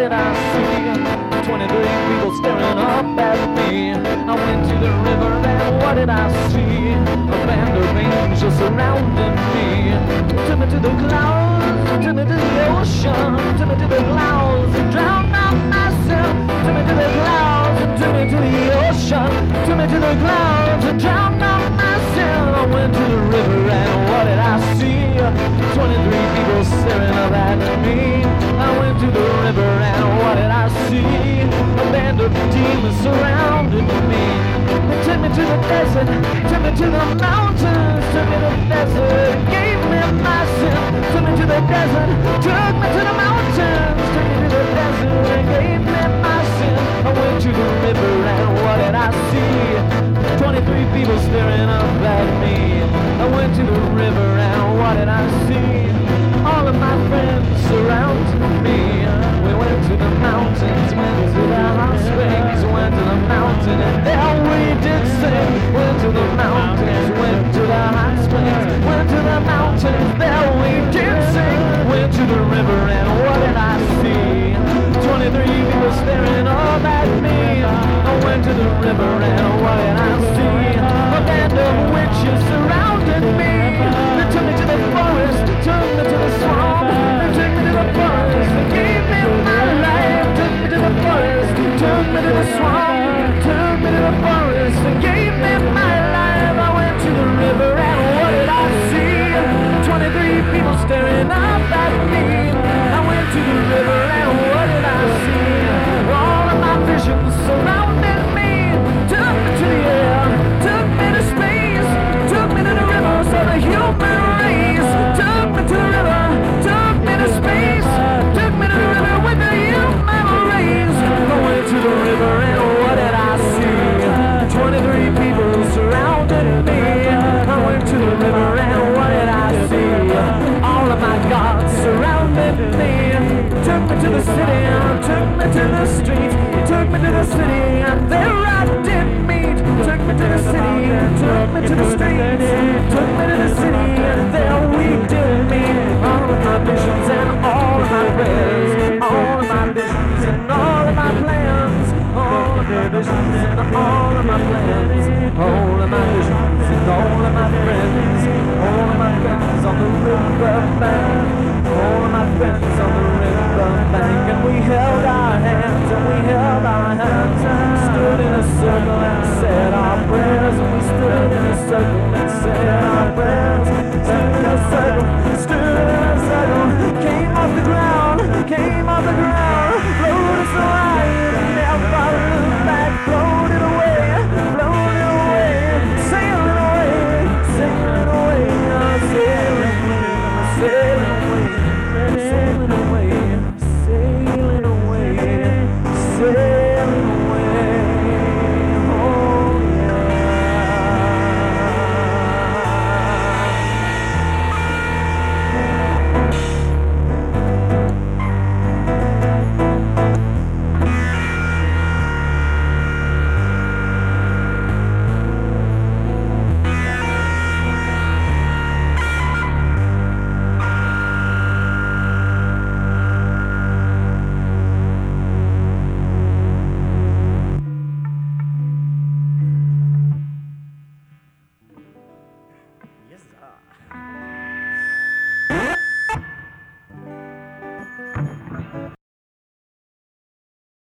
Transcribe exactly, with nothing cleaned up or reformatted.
did I see? twenty-three people staring up at me. I went to the river and what did I see? A band of angels surrounding me. Took me to the clouds, took me to the ocean, took me to the clouds and drowned out myself. Took me to the clouds and took me to the ocean, took me to the clouds and drowned out myself. I went to the river and what did I see? twenty-three people staring up at me. I went to the river and what did I see? A band of demons surrounded me. They took me to the desert, took me to the mountains, took me to the desert, gave me my sin. Took me to the desert, took me to the mountains, took me to the desert and gave me my sin. I went to the river and what did I see? twenty-three people staring up at me. I went to the river and what did I see? All of my friends surrounded me. We went to the mountains, went to the hot springs, went to the mountain and there we did sing. Went to the mountains, went to the hot springs, went to the mountains, there we did sing. Went to the river and what did I see? twenty-three people staring up at me. I went to the river and what did I see? A band of witches surrounded me. They took me to the forest, took me to the swamp, they took me to the forest, they gave me my life. Took me to the forest, took me to the swamp, took me to the forest, they gave me my life. I went to the river and what did I see? twenty-three people staring up at me. I went to the river and what did I see? All of my visions surrounded me. Took me to the air, took me to space, took me to the rivers of the human race. Took me to the river, took me to space, took me to the river with the human race. I went to the river and what did I see? twenty-three people surrounded me. I went to the river and what did I see? All of my gods surrounded me. Took me to the city, took me to the street, took me to the city and there I did meet. Took me to the city, took me to the street, took me to the city and there we did meet. All of my visions and all of my prayers, all of my visions and all of my plans, all of my visions and all of my plans, all of my visions and all of my friends, all of my friends on the river bank, all of my friends on the river bank.